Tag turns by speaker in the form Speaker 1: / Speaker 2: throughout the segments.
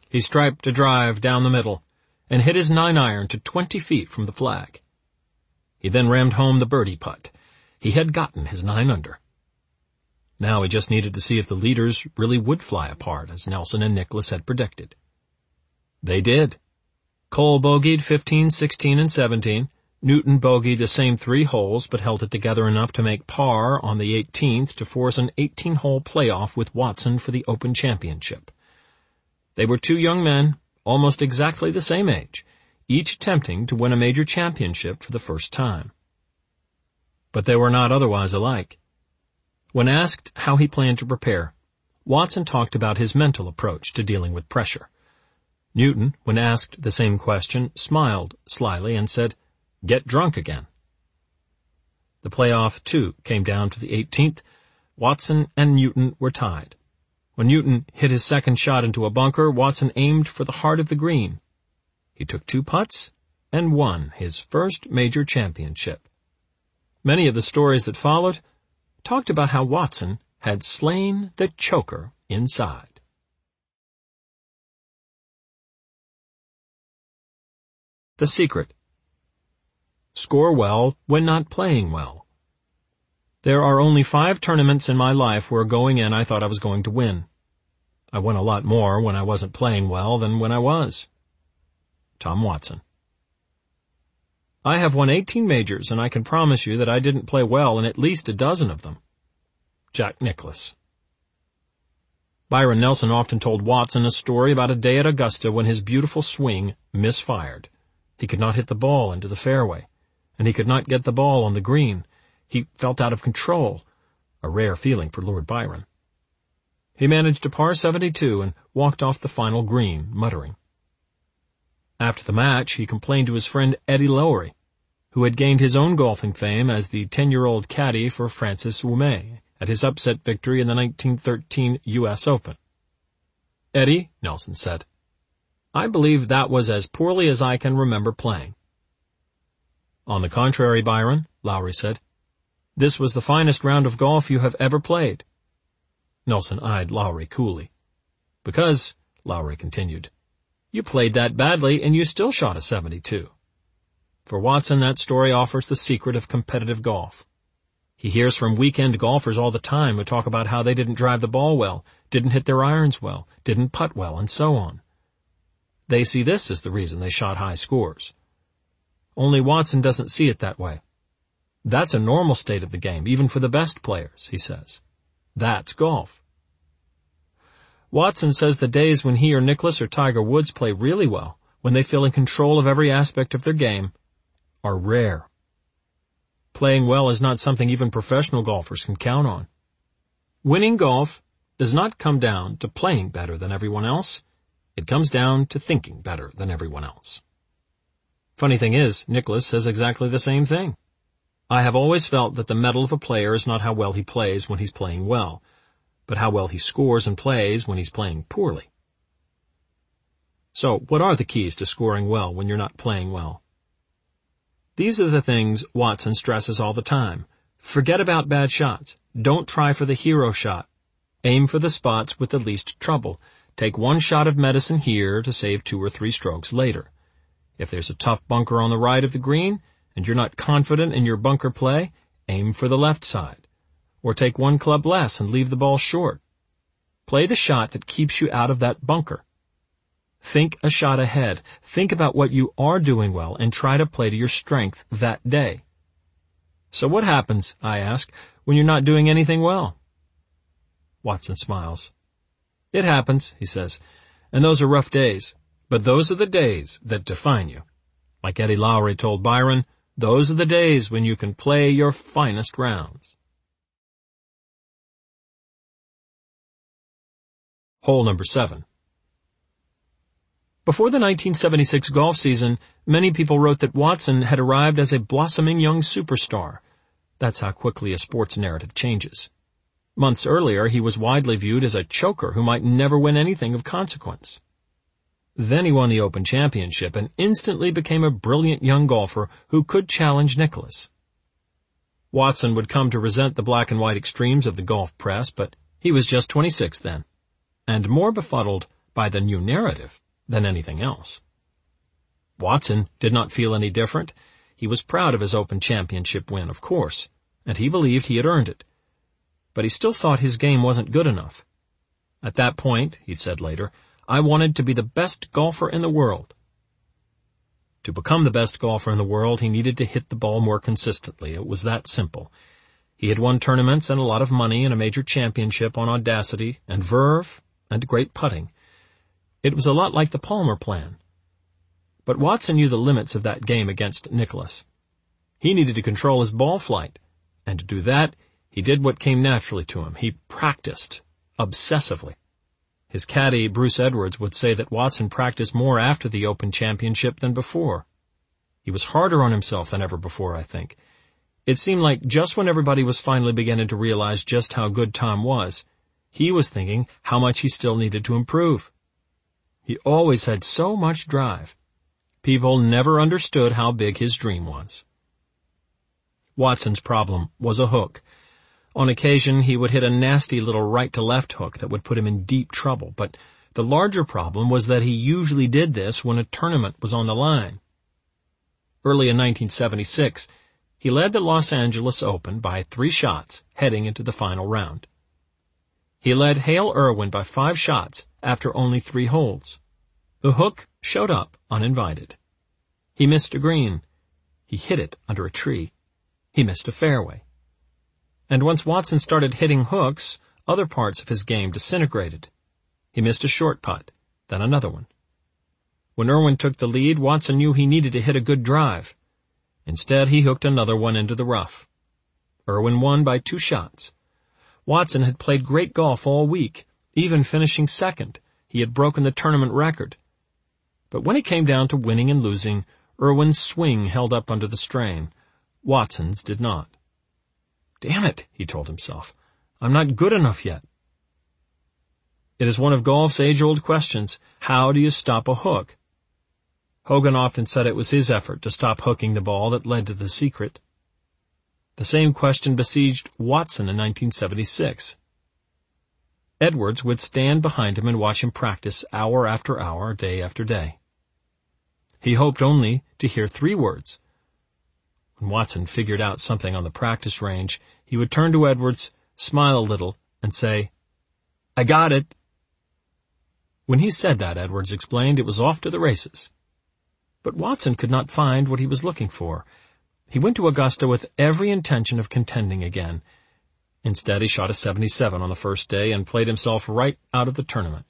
Speaker 1: He striped a drive down the middle and hit his 9-iron to 20 feet from the flag. He then rammed home the birdie putt. He had gotten his 9 under. Now he just needed to see if the leaders really would fly apart, as Nelson and Nicklaus had predicted. They did. Cole bogeyed 15, 16, and 17. Newton bogeyed the same 3 holes, but held it together enough to make par on the 18th to force an 18-hole playoff with Watson for the Open Championship. They were 2 young men, almost exactly the same age, each attempting to win a major championship for the first time. But they were not otherwise alike. When asked how he planned to prepare, Watson talked about his mental approach to dealing with pressure. Newton, when asked the same question, smiled slyly and said, "Get drunk again." The playoff, too, came down to the 18th. Watson and Newton were tied. When Newton hit his second shot into a bunker, Watson aimed for the heart of the green. He took 2 putts and won his first major championship. Many of the stories that followed talked about how Watson had slain the choker inside. The secret. Score well when not playing well. There are only 5 tournaments in my life where going in I thought I was going to win. I won a lot more when I wasn't playing well than when I was. Tom Watson. I have won 18 majors, and I can promise you that I didn't play well in at least a dozen of them. Jack Nicklaus. Byron Nelson often told Watson a story about a day at Augusta when his beautiful swing misfired. He could not hit the ball into the fairway, and he could not get the ball on the green. He felt out of control, a rare feeling for Lord Byron. He managed a par 72 and walked off the final green, muttering. After the match, he complained to his friend Eddie Lowery, who had gained his own golfing fame as the 10-year-old caddy for Francis Ouimet at his upset victory in the 1913 U.S. Open. "Eddie," Nelson said, "I believe that was as poorly as I can remember playing." "On the contrary, Byron," Lowery said, "this was the finest round of golf you have ever played." Nelson eyed Lowery coolly. "Because," Lowery continued, "you played that badly and you still shot a 72. For Watson, that story offers the secret of competitive golf. He hears from weekend golfers all the time who talk about how they didn't drive the ball well, didn't hit their irons well, didn't putt well, and so on. They see this as the reason they shot high scores. Only Watson doesn't see it that way. That's a normal state of the game, even for the best players, he says. That's golf. Watson says the days when he or Nicklaus or Tiger Woods play really well, when they feel in control of every aspect of their game, are rare. Playing well is not something even professional golfers can count on. Winning golf does not come down to playing better than everyone else. It comes down to thinking better than everyone else. Funny thing is, Nicklaus says exactly the same thing. I have always felt that the medal of a player is not how well he plays when he's playing well, but how well he scores and plays when he's playing poorly. So, what are the keys to scoring well when you're not playing well? These are the things Watson stresses all the time. Forget about bad shots. Don't try for the hero shot. Aim for the spots with the least trouble. Take one shot of medicine here to save 2 or 3 strokes later. If there's a tough bunker on the right of the green, and you're not confident in your bunker play, aim for the left side. Or take 1 club less and leave the ball short. Play the shot that keeps you out of that bunker. Think a shot ahead. Think about what you are doing well and try to play to your strength that day. So what happens, I ask, when you're not doing anything well? Watson smiles. It happens, he says, and those are rough days. But those are the days that define you. Like Eddie Lowery told Byron, those are the days when you can play your finest rounds. Hole number 7. Before the 1976 golf season, many people wrote that Watson had arrived as a blossoming young superstar. That's how quickly a sports narrative changes. Months earlier, he was widely viewed as a choker who might never win anything of consequence. Then he won the Open Championship and instantly became a brilliant young golfer who could challenge Nicklaus. Watson would come to resent the black and white extremes of the golf press, but he was just 26 then, and more befuddled by the new narrative than anything else. Watson did not feel any different. He was proud of his Open Championship win, of course, and he believed he had earned it. But he still thought his game wasn't good enough. At that point, he said later, I wanted to be the best golfer in the world. To become the best golfer in the world, he needed to hit the ball more consistently. It was that simple. He had won tournaments and a lot of money and a major championship on audacity and verve and great putting. It was a lot like the Palmer plan. But Watson knew the limits of that game against Nicklaus. He needed to control his ball flight, and to do that, he did what came naturally to him. He practiced obsessively. His caddy, Bruce Edwards, would say that Watson practiced more after the Open Championship than before. He was harder on himself than ever before, I think. It seemed like just when everybody was finally beginning to realize just how good Tom was, he was thinking how much he still needed to improve. He always had so much drive. People never understood how big his dream was. Watson's problem was a hook. On occasion, he would hit a nasty little right-to-left hook that would put him in deep trouble, but the larger problem was that he usually did this when a tournament was on the line. Early in 1976, he led the Los Angeles Open by 3 shots heading into the final round. He led Hale Irwin by 5 shots after only 3 holes. The hook showed up uninvited. He missed a green. He hit it under a tree. He missed a fairway. And once Watson started hitting hooks, other parts of his game disintegrated. He missed a short putt, then another one. When Irwin took the lead, Watson knew he needed to hit a good drive. Instead, he hooked another one into the rough. Irwin won by 2 shots. Watson had played great golf all week, even finishing second. He had broken the tournament record. But when it came down to winning and losing, Irwin's swing held up under the strain. Watson's did not. Damn it, he told himself. I'm not good enough yet. It is one of golf's age-old questions. How do you stop a hook? Hogan often said it was his effort to stop hooking the ball that led to the secret. The same question besieged Watson in 1976. Edwards would stand behind him and watch him practice hour after hour, day after day. He hoped only to hear 3 words. When Watson figured out something on the practice range, he would turn to Edwards, smile a little, and say, I got it. When he said that, Edwards explained, it was off to the races. But Watson could not find what he was looking for. He went to Augusta with every intention of contending again. Instead, he shot a 77 on the first day and played himself right out of the tournament.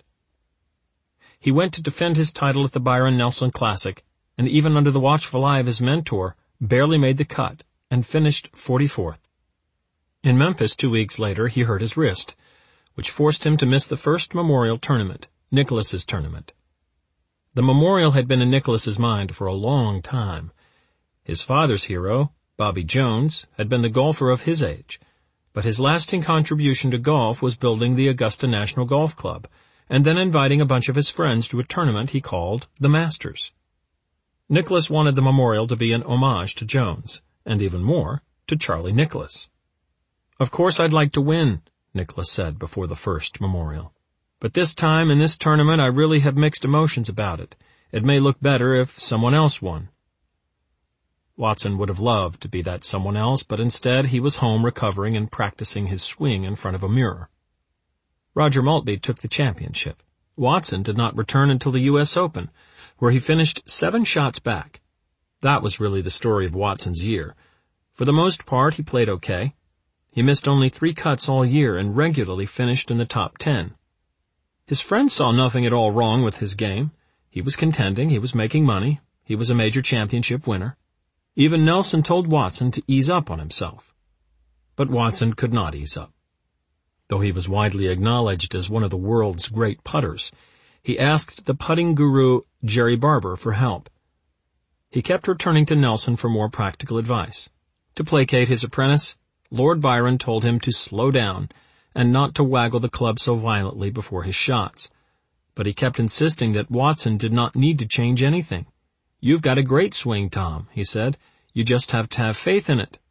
Speaker 1: He went to defend his title at the Byron Nelson Classic, and even under the watchful eye of his mentor, barely made the cut and finished 44th. In Memphis 2 weeks later, he hurt his wrist, which forced him to miss the first Memorial tournament, Nicklaus's tournament. The Memorial had been in Nicklaus's mind for a long time. His father's hero, Bobby Jones, had been the golfer of his age, but his lasting contribution to golf was building the Augusta National Golf Club, and then inviting a bunch of his friends to a tournament he called the Masters. Nicklaus wanted the Memorial to be an homage to Jones, and even more, to Charlie Nicklaus. Of course I'd like to win, Nicklaus said before the first Memorial. But this time in this tournament I really have mixed emotions about it. It may look better if someone else won. Watson would have loved to be that someone else, but instead he was home recovering and practicing his swing in front of a mirror. Roger Maltby took the championship. Watson did not return until the U.S. Open, where he finished 7 shots back. That was really the story of Watson's year. For the most part, he played okay. He missed only 3 cuts all year and regularly finished in the top 10. His friends saw nothing at all wrong with his game. He was contending, he was making money, he was a major championship winner. Even Nelson told Watson to ease up on himself. But Watson could not ease up. Though he was widely acknowledged as one of the world's great putters, he asked the putting guru Jerry Barber for help. He kept returning to Nelson for more practical advice. To placate his apprentice, Lord Byron told him to slow down and not to waggle the club so violently before his shots. But he kept insisting that Watson did not need to change anything. You've got a great swing, Tom, he said. You just have to have faith in it.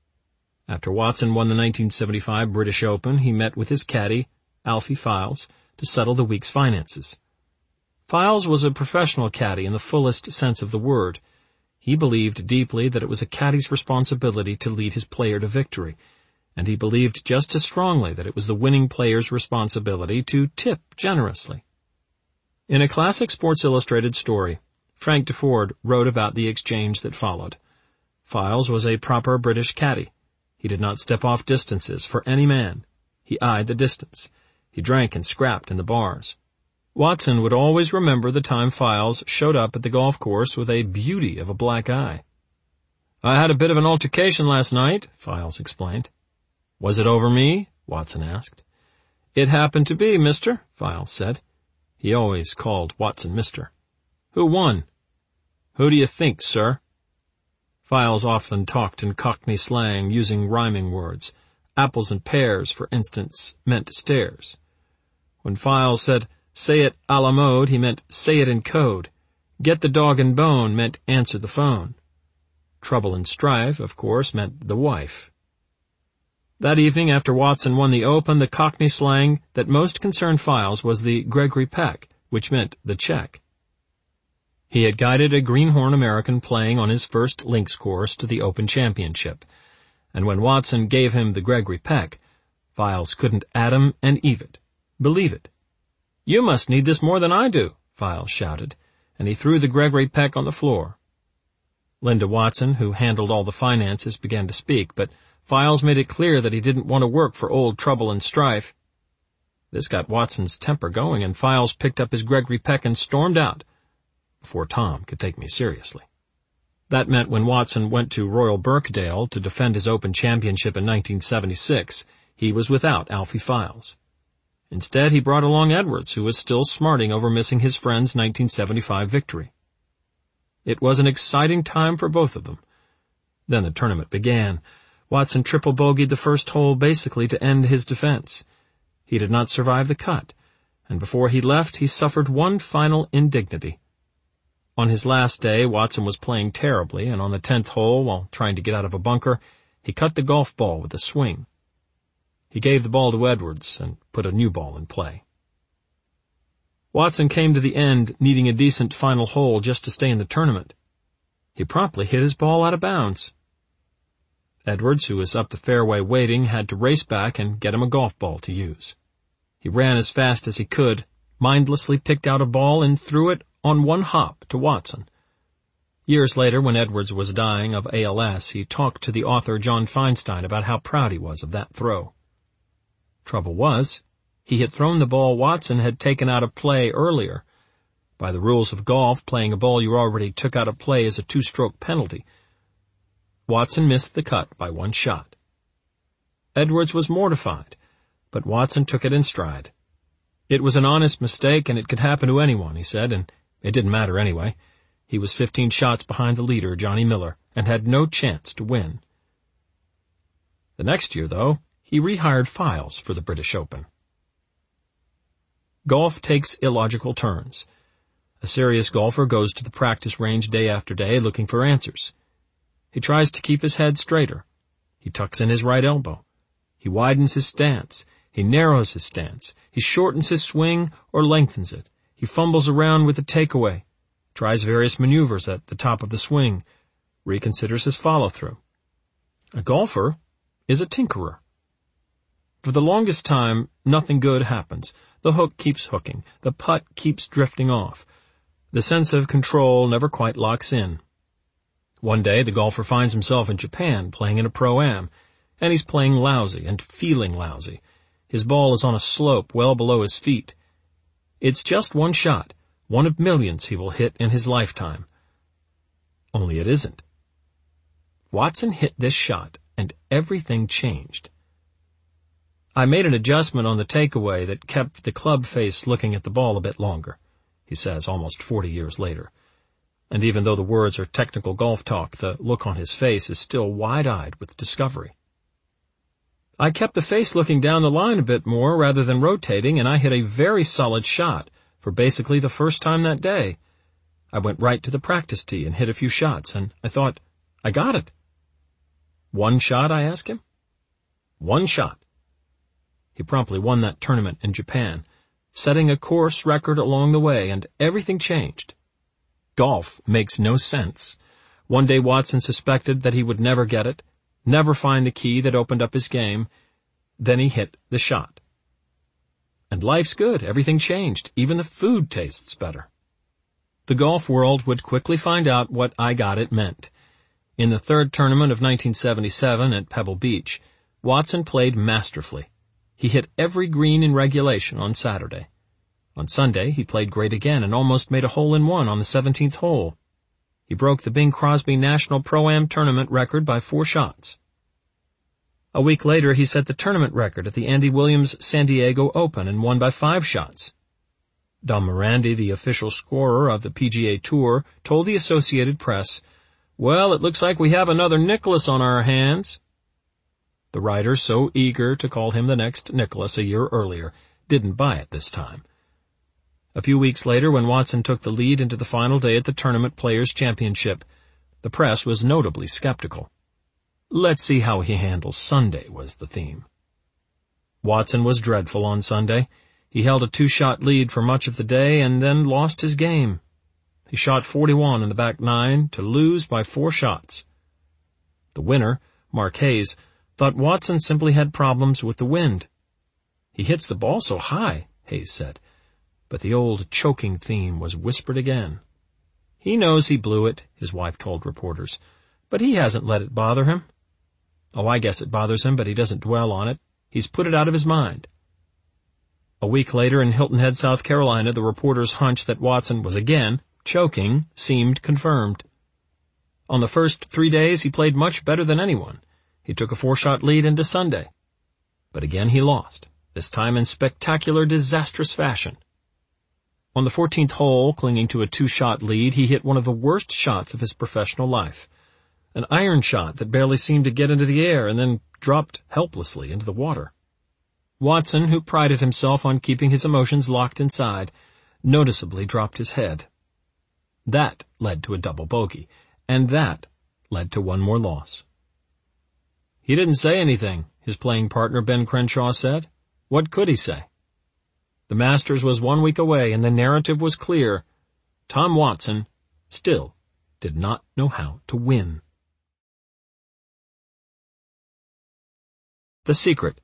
Speaker 1: After Watson won the 1975 British Open, he met with his caddy, Alfie Files, to settle the week's finances. Files was a professional caddy in the fullest sense of the word. He believed deeply that it was a caddy's responsibility to lead his player to victory, and he believed just as strongly that it was the winning player's responsibility to tip generously. In a classic Sports Illustrated story, Frank Deford wrote about the exchange that followed. Files was a proper British caddy. He did not step off distances for any man. He eyed the distance. He drank and scrapped in the bars. Watson would always remember the time Files showed up at the golf course with a beauty of a black eye. "I had a bit of an altercation last night," Files explained. "Was it over me?" Watson asked. "It happened to be, mister," Files said. He always called Watson mister. "Who won?" "Who do you think, sir?" Files often talked in Cockney slang, using rhyming words. Apples and pears, for instance, meant stairs. When Files said, "Say it a la mode," he meant say it in code. "Get the dog and bone" meant answer the phone. Trouble and strife, of course, meant the wife. That evening, after Watson won the Open, the Cockney slang that most concerned Files was the Gregory Peck, which meant the check. He had guided a greenhorn American playing on his first links course to the Open Championship, and when Watson gave him the Gregory Peck, Files couldn't Adam and Eve it. Believe it. "You must need this more than I do," Files shouted, and he threw the Gregory Peck on the floor. Linda Watson, who handled all the finances, began to speak, but Files made it clear that he didn't want to work for old Trouble and Strife. This got Watson's temper going, and Files picked up his Gregory Peck and stormed out, before Tom could take me seriously. That meant when Watson went to Royal Birkdale to defend his Open Championship in 1976, he was without Alfie Files. Instead, he brought along Edwards, who was still smarting over missing his friend's 1975 victory. It was an exciting time for both of them. Then the tournament began. Watson triple bogeyed the first hole basically to end his defense. He did not survive the cut, and before he left, he suffered one final indignity. On his last day, Watson was playing terribly, and on the 10th hole, while trying to get out of a bunker, he cut the golf ball with a swing. He gave the ball to Edwards and put a new ball in play. Watson came to the end needing a decent final hole just to stay in the tournament. He promptly hit his ball out of bounds. Edwards, who was up the fairway waiting, had to race back and get him a golf ball to use. He ran as fast as he could, mindlessly picked out a ball and threw it on one hop to Watson. Years later, when Edwards was dying of ALS, he talked to the author John Feinstein about how proud he was of that throw. Trouble was, he had thrown the ball Watson had taken out of play earlier. By the rules of golf, playing a ball you already took out of play is a 2-stroke penalty. Watson missed the cut by one shot. Edwards was mortified, but Watson took it in stride. It was an honest mistake, and it could happen to anyone, he said, and it didn't matter anyway. He was 15 shots behind the leader, Johnny Miller, and had no chance to win. The next year, though, he rehired Files for the British Open. Golf takes illogical turns. A serious golfer goes to the practice range day after day looking for answers. He tries to keep his head straighter. He tucks in his right elbow. He widens his stance. He narrows his stance. He shortens his swing or lengthens it. He fumbles around with a takeaway, tries various maneuvers at the top of the swing, reconsiders his follow-through. A golfer is a tinkerer. For the longest time, nothing good happens. The hook keeps hooking. The putt keeps drifting off. The sense of control never quite locks in. One day, the golfer finds himself in Japan playing in a pro-am, and he's playing lousy and feeling lousy. His ball is on a slope well below his feet. It's just one shot, one of millions he will hit in his lifetime. Only it isn't. Watson hit this shot, and everything changed. "I made an adjustment on the takeaway that kept the club face looking at the ball a bit longer," he says almost 40 years later. And even though the words are technical golf talk, the look on his face is still wide-eyed with discovery. "I kept the face looking down the line a bit more rather than rotating, and I hit a very solid shot for basically the first time that day. I went right to the practice tee and hit a few shots, and I thought, I got it." "One shot?" I asked him. "One shot." He promptly won that tournament in Japan, setting a course record along the way, and everything changed. Golf makes no sense. One day Watson suspected that he would never get it, never find the key that opened up his game. Then he hit the shot. And life's good. Everything changed. Even the food tastes better. The golf world would quickly find out what I got it meant. In the third tournament of 1977 at Pebble Beach, Watson played masterfully. He hit every green in regulation on Saturday. On Sunday, he played great again and almost made a hole-in-one on the 17th hole. He broke the Bing Crosby National Pro-Am tournament record by 4 shots. A week later, he set the tournament record at the Andy Williams San Diego Open and won by 5 shots. Dom Morandi, the official scorer of the PGA Tour, told the Associated Press, "Well, it looks like we have another Nicklaus on our hands." The writer, so eager to call him the next Nicklaus a year earlier, didn't buy it this time. A few weeks later, when Watson took the lead into the final day at the Tournament Players' Championship, the press was notably skeptical. "Let's see how he handles Sunday," was the theme. Watson was dreadful on Sunday. He held a 2-shot lead for much of the day and then lost his game. He shot 41 in the back 9 to lose by 4 shots. The winner, Mark Hayes, thought Watson simply had problems with the wind. "He hits the ball so high," Hayes said. But the old choking theme was whispered again. "He knows he blew it," his wife told reporters, "but he hasn't let it bother him." "Oh, I guess it bothers him, but he doesn't dwell on it. He's put it out of his mind." A week later in Hilton Head, South Carolina, the reporter's hunch that Watson was again choking seemed confirmed. On the first 3 days, he played much better than anyone. He took a 4-shot lead into Sunday. But again he lost, this time in spectacular, disastrous fashion. On the 14th hole, clinging to a 2-shot lead, he hit one of the worst shots of his professional life. An iron shot that barely seemed to get into the air and then dropped helplessly into the water. Watson, who prided himself on keeping his emotions locked inside, noticeably dropped his head. That led to a double bogey, and that led to one more loss. "He didn't say anything," his playing partner Ben Crenshaw said. "What could he say?" The Masters was 1 week away, and the narrative was clear. Tom Watson still did not know how to win. The secret.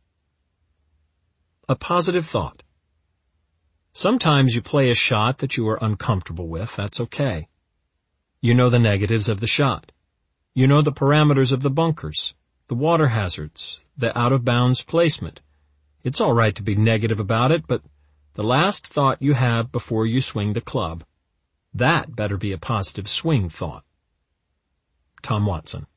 Speaker 1: A positive thought. Sometimes you play a shot that you are uncomfortable with. That's okay. You know the negatives of the shot. You know the parameters of the bunkers, the water hazards, the out-of-bounds placement. It's all right to be negative about it, but the last thought you have before you swing the club, that better be a positive swing thought. Tom Watson.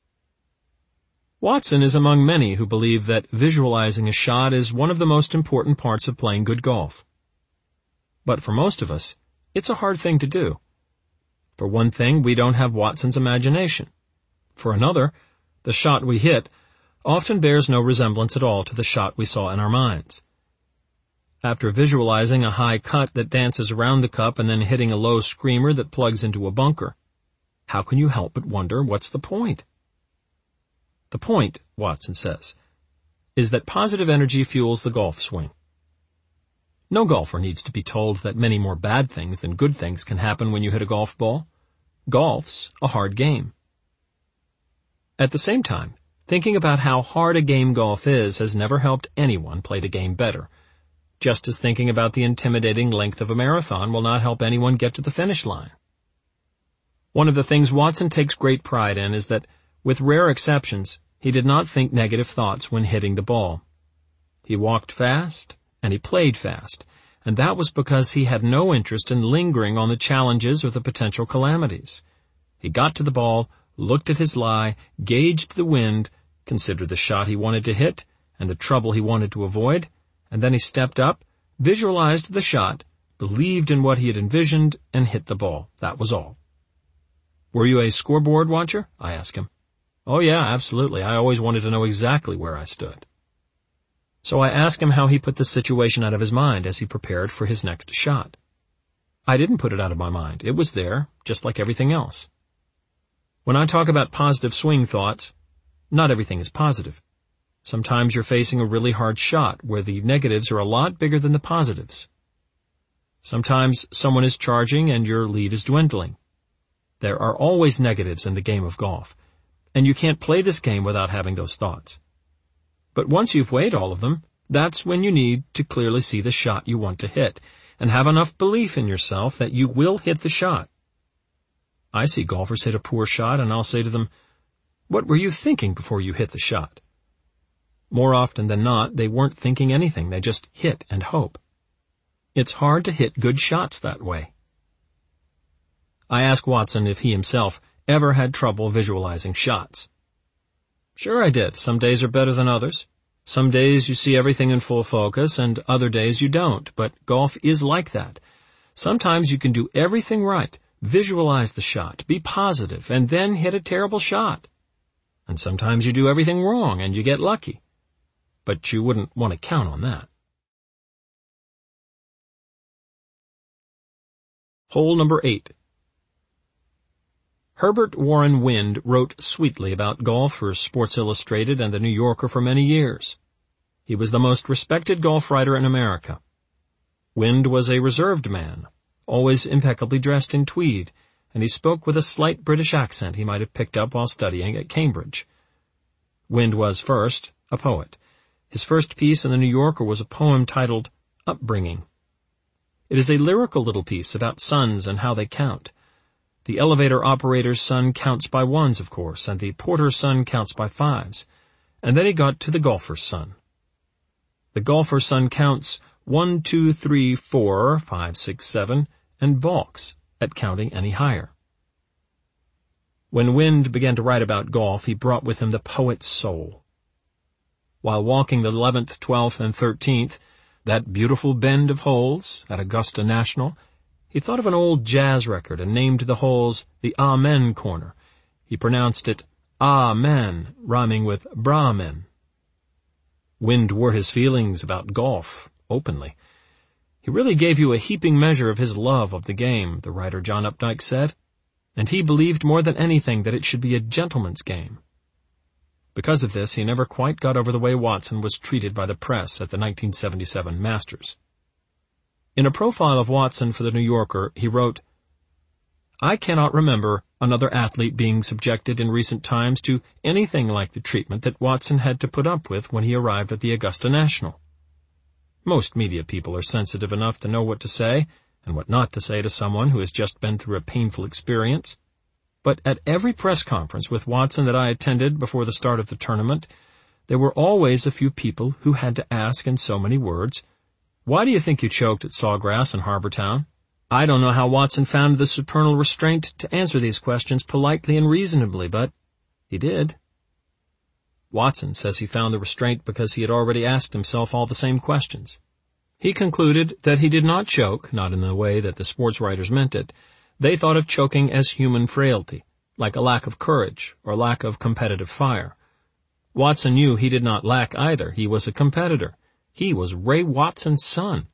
Speaker 1: Watson is among many who believe that visualizing a shot is one of the most important parts of playing good golf. But for most of us, it's a hard thing to do. For one thing, we don't have Watson's imagination. For another, the shot we hit often bears no resemblance at all to the shot we saw in our minds. After visualizing a high cut that dances around the cup and then hitting a low screamer that plugs into a bunker, how can you help but wonder what's the point? The point, Watson says, is that positive energy fuels the golf swing. No golfer needs to be told that many more bad things than good things can happen when you hit a golf ball. Golf's a hard game. At the same time, thinking about how hard a game golf is has never helped anyone play the game better, just as thinking about the intimidating length of a marathon will not help anyone get to the finish line. One of the things Watson takes great pride in is that, with rare exceptions, he did not think negative thoughts when hitting the ball. He walked fast, and he played fast, and that was because he had no interest in lingering on the challenges or the potential calamities. He got to the ball, looked at his lie, gauged the wind, considered the shot he wanted to hit, and the trouble he wanted to avoid, and then he stepped up, visualized the shot, believed in what he had envisioned, and hit the ball. That was all. "Were you a scoreboard watcher?" I asked him. "Oh yeah, absolutely. I always wanted to know exactly where I stood." So I asked him how he put the situation out of his mind as he prepared for his next shot. I didn't put it out of my mind. It was there, just like everything else. When I talk about positive swing thoughts, not everything is positive. Sometimes you're facing a really hard shot where the negatives are a lot bigger than the positives. Sometimes someone is charging and your lead is dwindling. There are always negatives in the game of golf, and you can't play this game without having those thoughts. But once you've weighed all of them, that's when you need to clearly see the shot you want to hit, and have enough belief in yourself that you will hit the shot. I see golfers hit a poor shot, and I'll say to them, "What were you thinking before you hit the shot?" More often than not, they weren't thinking anything. They just hit and hope. It's hard to hit good shots that way. I asked Watson if he himself ever had trouble visualizing shots. "Sure I did. Some days are better than others. Some days you see everything in full focus, and other days you don't, but golf is like that. Sometimes you can do everything right, visualize the shot, be positive, and then hit a terrible shot. And sometimes you do everything wrong and you get lucky. But you wouldn't want to count on that." Hole number 8. Herbert Warren Wind wrote sweetly about golf for Sports Illustrated and The New Yorker for many years. He was the most respected golf writer in America. Wind was a reserved man, always impeccably dressed in tweed, and he spoke with a slight British accent he might have picked up while studying at Cambridge. Wind was, first, a poet. His first piece in The New Yorker was a poem titled Upbringing. It is a lyrical little piece about sons and how they count. The elevator operator's son counts by ones, of course, and the porter's son counts by fives. And then he got to the golfer's son. The golfer's son counts 1, 2, 3, 4, 5, 6, 7, and balks at counting any higher. When Wind began to write about golf, he brought with him the poet's soul. While walking the 11th, 12th, and 13th, that beautiful bend of holes at Augusta National, he thought of an old jazz record and named the holes the Amen Corner. He pronounced it Amen, rhyming with Brahmin. Wind wore his feelings about golf openly. He really gave you a heaping measure of his love of the game, the writer John Updike said, and he believed more than anything that it should be a gentleman's game. Because of this, he never quite got over the way Watson was treated by the press at the 1977 Masters. In a profile of Watson for The New Yorker, he wrote, "I cannot remember another athlete being subjected in recent times to anything like the treatment that Watson had to put up with when he arrived at the Augusta National. Most media people are sensitive enough to know what to say and what not to say to someone who has just been through a painful experience. But at every press conference with Watson that I attended before the start of the tournament, there were always a few people who had to ask in so many words, 'Why do you think you choked at Sawgrass and Harbortown?' I don't know how Watson found the supernal restraint to answer these questions politely and reasonably, but he did." Watson says he found the restraint because he had already asked himself all the same questions. He concluded that he did not choke, not in the way that the sports writers meant it. They thought of choking as human frailty, like a lack of courage or lack of competitive fire. Watson knew he did not lack either. He was a competitor. He was Ray Watson's son.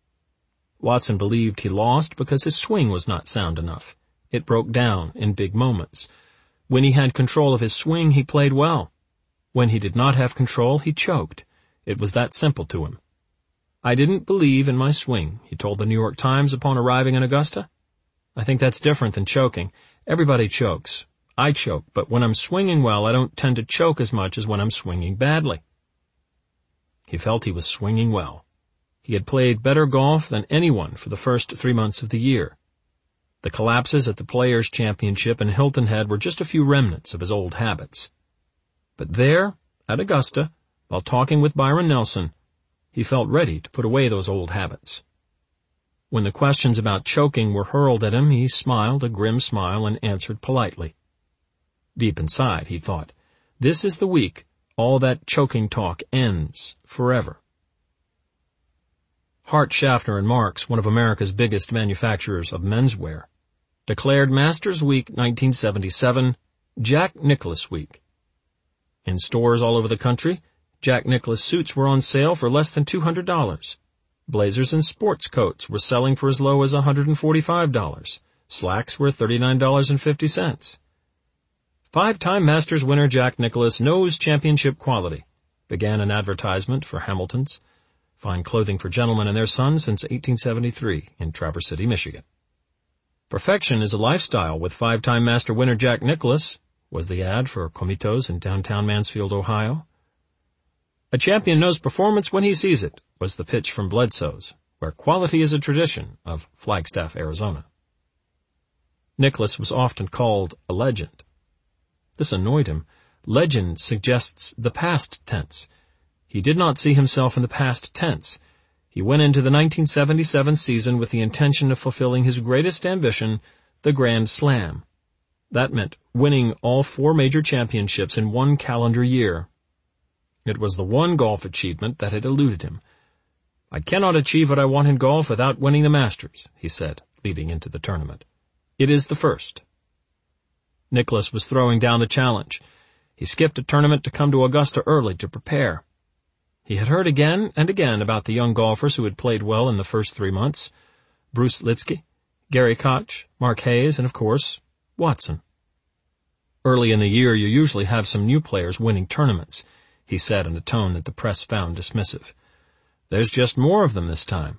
Speaker 1: Watson believed he lost because his swing was not sound enough. It broke down in big moments. When he had control of his swing, he played well. When he did not have control, he choked. It was that simple to him. "I didn't believe in my swing," he told the New York Times upon arriving in Augusta. "I think that's different than choking. Everybody chokes. I choke, but when I'm swinging well, I don't tend to choke as much as when I'm swinging badly." He felt he was swinging well. He had played better golf than anyone for the first 3 months of the year. The collapses at the Players' Championship in Hilton Head were just a few remnants of his old habits. But there, at Augusta, while talking with Byron Nelson, he felt ready to put away those old habits. When the questions about choking were hurled at him, he smiled a grim smile and answered politely. Deep inside, he thought, this is the week all that choking talk ends forever. Hart, Schaffner & Marks, one of America's biggest manufacturers of menswear, declared Masters Week 1977 Jack Nicklaus Week. In stores all over the country, Jack Nicklaus suits were on sale for less than $200. Blazers and sports coats were selling for as low as $145. Slacks were $39.50. Five-time Masters winner Jack Nicklaus knows championship quality, began an advertisement for Hamilton's. Fine clothing for gentlemen and their sons since 1873 in Traverse City, Michigan. Perfection is a lifestyle with 5-time master winner Jack Nicklaus, was the ad for Comitos in downtown Mansfield, Ohio. A champion knows performance when he sees it, was the pitch from Bledsoe's, where quality is a tradition, of Flagstaff, Arizona. Nicklaus was often called a legend. This annoyed him. Legend suggests the past tense. He did not see himself in the past tense. He went into the 1977 season with the intention of fulfilling his greatest ambition, the Grand Slam. That meant winning all 4 major championships in one calendar year. It was the one golf achievement that had eluded him. "I cannot achieve what I want in golf without winning the Masters," he said, leading into the tournament. "It is the first." Nicklaus was throwing down the challenge. He skipped a tournament to come to Augusta early to prepare. He had heard again and again about the young golfers who had played well in the first 3 months. Bruce Lietzke, Gary Koch, Mark Hayes, and of course, Watson. "Early in the year you usually have some new players winning tournaments," he said in a tone that the press found dismissive. "There's just more of them this time."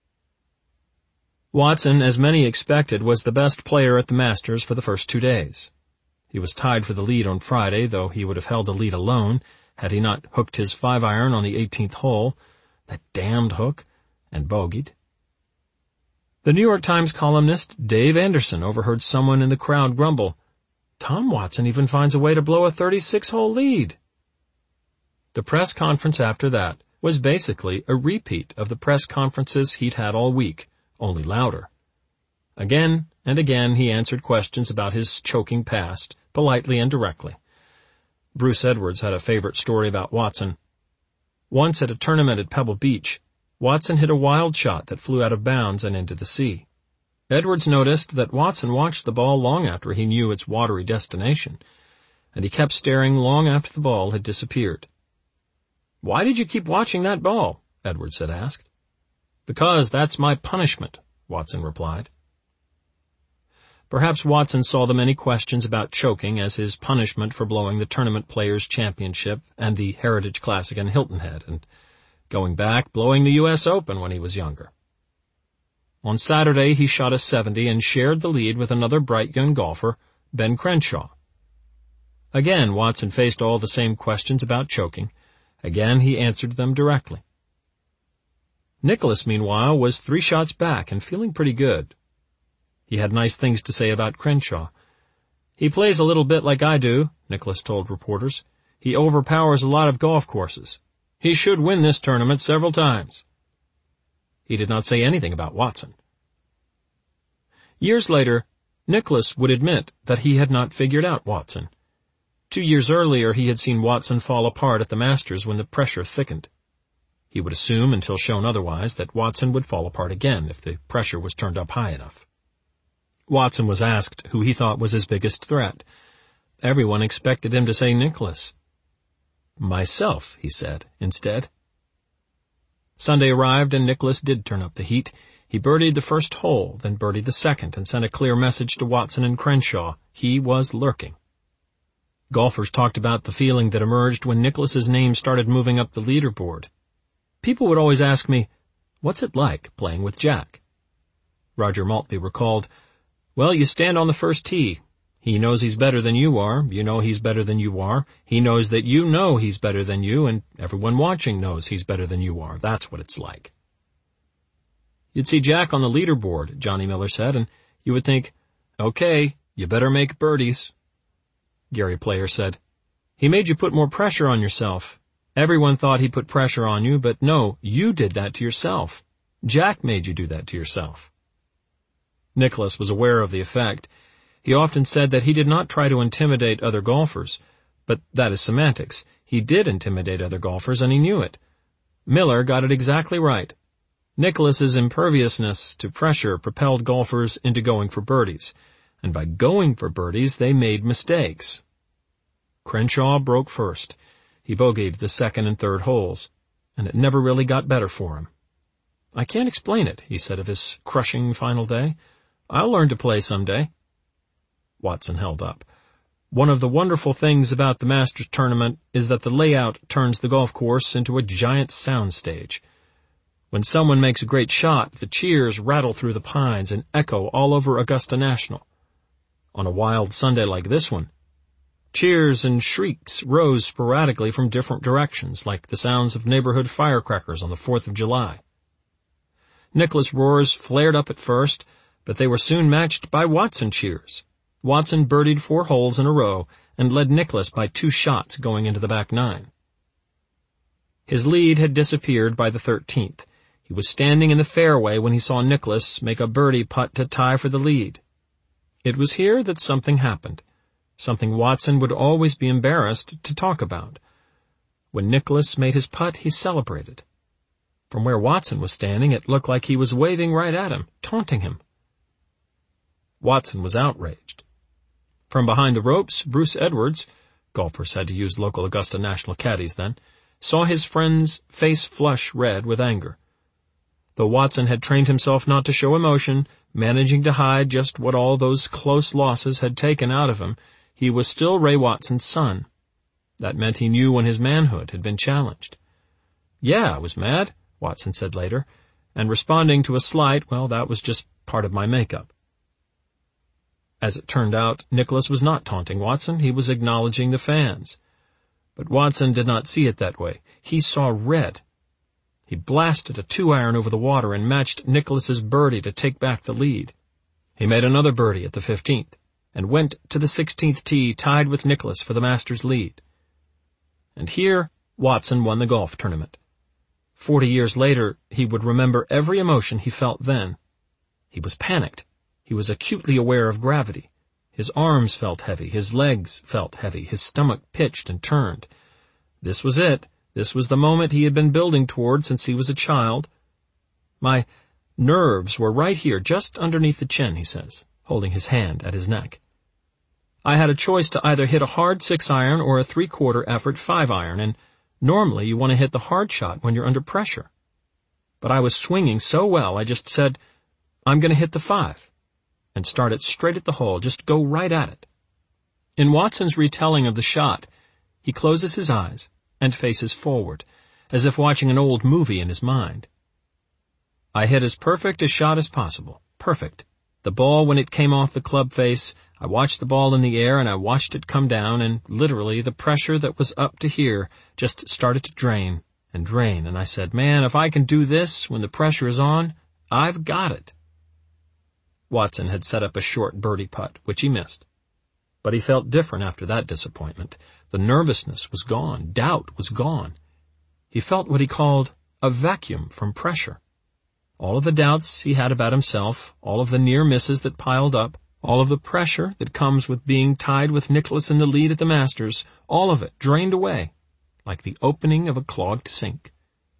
Speaker 1: Watson, as many expected, was the best player at the Masters for the first 2 days. He was tied for the lead on Friday, though he would have held the lead alone had he not hooked his 5-iron on the 18th hole, that damned hook, and bogeyed. The New York Times columnist Dave Anderson overheard someone in the crowd grumble, "Tom Watson even finds a way to blow a 36-hole lead." The press conference after that was basically a repeat of the press conferences he'd had all week, only louder. Again and again he answered questions about his choking past, politely and directly. Bruce Edwards had a favorite story about Watson. Once at a tournament at Pebble Beach, Watson hit a wild shot that flew out of bounds and into the sea. Edwards noticed that Watson watched the ball long after he knew its watery destination, and he kept staring long after the ball had disappeared. "Why did you keep watching that ball?" Edwards had asked. "Because that's my punishment," Watson replied. Perhaps Watson saw the many questions about choking as his punishment for blowing the Tournament Players' Championship and the Heritage Classic in Hilton Head, and going back, blowing the U.S. Open when he was younger. On Saturday, he shot a 70 and shared the lead with another bright young golfer, Ben Crenshaw. Again, Watson faced all the same questions about choking. Again, he answered them directly. Nicklaus, meanwhile, was 3 shots back and feeling pretty good. He had nice things to say about Crenshaw. "He plays a little bit like I do," Nicklaus told reporters. "He overpowers a lot of golf courses. He should win this tournament several times." He did not say anything about Watson. Years later, Nicklaus would admit that he had not figured out Watson. 2 years earlier, he had seen Watson fall apart at the Masters when the pressure thickened. He would assume, until shown otherwise, that Watson would fall apart again if the pressure was turned up high enough. Watson was asked who he thought was his biggest threat. Everyone expected him to say Nicklaus. "Myself," he said, instead. Sunday arrived and Nicklaus did turn up the heat. He birdied the first hole, then birdied the second, and sent a clear message to Watson and Crenshaw. He was lurking. Golfers talked about the feeling that emerged when Nicklaus's name started moving up the leaderboard. "People would always ask me, 'What's it like playing with Jack?'" Roger Maltby recalled, "Well, you stand on the first tee. He knows he's better than you are. You know he's better than you are. He knows that you know he's better than you, and everyone watching knows he's better than you are. That's what it's like." "You'd see Jack on the leaderboard," Johnny Miller said, "and you would think, 'Okay, you better make birdies.'" Gary Player said, "He made you put more pressure on yourself. Everyone thought he put pressure on you, but no, you did that to yourself. Jack made you do that to yourself." Nicklaus was aware of the effect. He often said that he did not try to intimidate other golfers, but that is semantics. He did intimidate other golfers, and he knew it. Miller got it exactly right. Nicklaus's imperviousness to pressure propelled golfers into going for birdies, and by going for birdies, they made mistakes. Crenshaw broke first. He bogeyed the second and third holes, and it never really got better for him. "I can't explain it," he said of his crushing final day. "I'll learn to play someday." Watson held up. "One of the wonderful things about the Masters tournament is that the layout turns the golf course into a giant sound stage. When someone makes a great shot, the cheers rattle through the pines and echo all over Augusta National. On a wild Sunday like this one, cheers and shrieks rose sporadically from different directions, like the sounds of neighborhood firecrackers on the 4th of July. Nicholas' roars flared up at first, but they were soon matched by Watson cheers. Watson birdied 4 holes in a row and led Nicholas by 2 shots going into the back 9. His lead had disappeared by the 13th. He was standing in the fairway when he saw Nicholas make a birdie putt to tie for the lead. It was here that something happened, something Watson would always be embarrassed to talk about. When Nicholas made his putt, he celebrated. From where Watson was standing, it looked like he was waving right at him, taunting him. Watson was outraged. From behind the ropes, Bruce Edwards, golfers had to use local Augusta National caddies then, saw his friend's face flush red with anger. Though Watson had trained himself not to show emotion, managing to hide just what all those close losses had taken out of him, he was still Ray Watson's son. That meant he knew when his manhood had been challenged. "Yeah, I was mad," Watson said later, and responding to a slight, "Well, that was just part of my makeup." As it turned out, Nicholas was not taunting Watson, he was acknowledging the fans. But Watson did not see it that way. He saw red. He blasted a 2-iron over the water and matched Nicholas's birdie to take back the lead. He made another birdie at the 15th, and went to the 16th tee tied with Nicholas for the Masters lead. And here, Watson won the golf tournament. 40 years later, he would remember every emotion he felt then. He was panicked. He was acutely aware of gravity. His arms felt heavy, his legs felt heavy, his stomach pitched and turned. This was it. This was the moment he had been building toward since he was a child. "My nerves were right here, just underneath the chin," he says, holding his hand at his neck. "I had a choice to either hit a hard 6-iron or a 3/4 effort 5-iron, and normally you want to hit the hard shot when you're under pressure. But I was swinging so well, I just said, I'm going to hit the 5, and start it straight at the hole, just go right at it." In Watson's retelling of the shot, he closes his eyes and faces forward, as if watching an old movie in his mind. "I hit as perfect a shot as possible. Perfect. The ball, when it came off the club face, I watched the ball in the air and I watched it come down, and literally the pressure that was up to here just started to drain and drain, and I said, man, if I can do this when the pressure is on, I've got it." Watson had set up a short birdie putt, which he missed. But he felt different after that disappointment. The nervousness was gone. Doubt was gone. He felt what he called a vacuum from pressure. All of the doubts he had about himself, all of the near misses that piled up, all of the pressure that comes with being tied with Nicholas in the lead at the Masters, all of it drained away, like the opening of a clogged sink.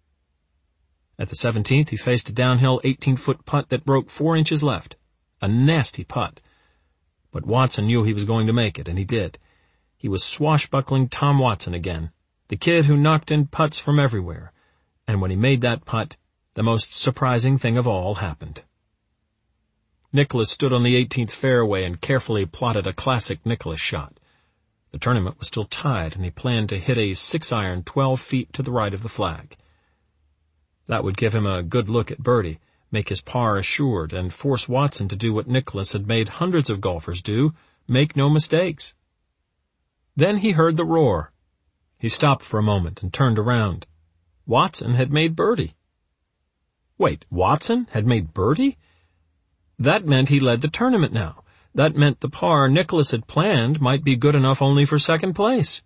Speaker 1: At the 17th, he faced a downhill 18-foot putt that broke 4 inches left. A nasty putt. But Watson knew he was going to make it, and he did. He was swashbuckling Tom Watson again, the kid who knocked in putts from everywhere. And when he made that putt, the most surprising thing of all happened. Nicholas stood on the 18th fairway and carefully plotted a classic Nicholas shot. The tournament was still tied, and he planned to hit a 6-iron 12 feet to the right of the flag. That would give him a good look at birdie, make his par assured, and force Watson to do what Nicholas had made hundreds of golfers do, make no mistakes. Then he heard the roar. He stopped for a moment and turned around. Watson had made birdie. Wait, Watson had made birdie? That meant he led the tournament now. That meant the par Nicholas had planned might be good enough only for second place.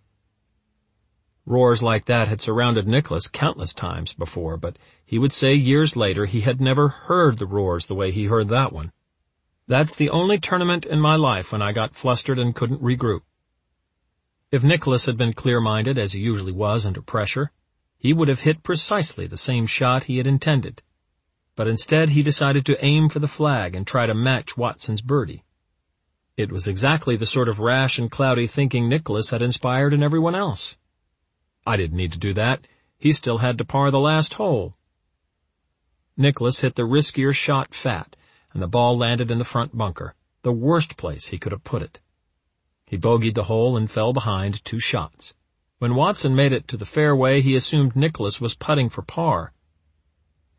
Speaker 1: Roars like that had surrounded Nicholas countless times before, but he would say years later he had never heard the roars the way he heard that one. "That's the only tournament in my life when I got flustered and couldn't regroup." If Nicholas had been clear-minded, as he usually was under pressure, he would have hit precisely the same shot he had intended. But instead he decided to aim for the flag and try to match Watson's birdie. It was exactly the sort of rash and cloudy thinking Nicholas had inspired in everyone else. I didn't need to do that. He still had to par the last hole. Nicholas hit the riskier shot fat, and the ball landed in the front bunker, the worst place he could have put it. He bogeyed the hole and fell behind 2 shots. When Watson made it to the fairway, he assumed Nicholas was putting for par.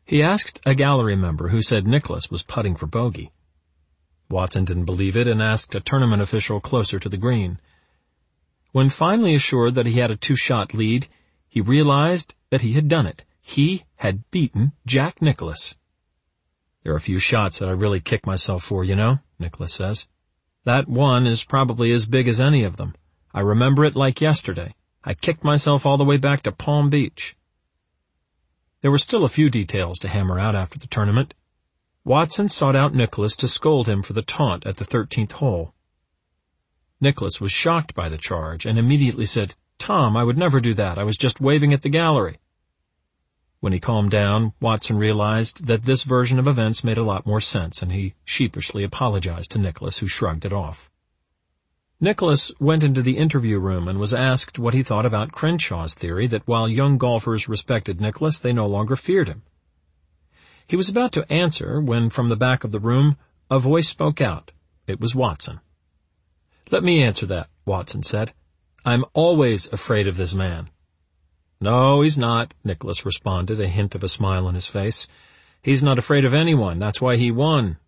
Speaker 1: He asked a gallery member who said Nicklaus was putting for bogey. Watson didn't believe it and asked a tournament official closer to the green. When finally assured that he had a 2-shot lead, he realized that he had done it. He had beaten Jack Nicklaus. "There are a few shots that I really kick myself for, you know," Nicklaus says. "That one is probably as big as any of them. I remember it like yesterday. I kicked myself all the way back to Palm Beach." There were still a few details to hammer out after the tournament. Watson sought out Nicklaus to scold him for the taunt at the 13th hole. Nicklaus was shocked by the charge and immediately said, "Tom, I would never do that. I was just waving at the gallery." When he calmed down, Watson realized that this version of events made a lot more sense, and he sheepishly apologized to Nicklaus, who shrugged it off. Nicklaus went into the interview room and was asked what he thought about Crenshaw's theory that while young golfers respected Nicklaus, they no longer feared him. He was about to answer when, from the back of the room, a voice spoke out. It was Watson. "Let me answer that," Watson said. "I'm always afraid of this man." "No, he's not," Nicklaus responded, a hint of a smile on his face. "He's not afraid of anyone. That's why he won."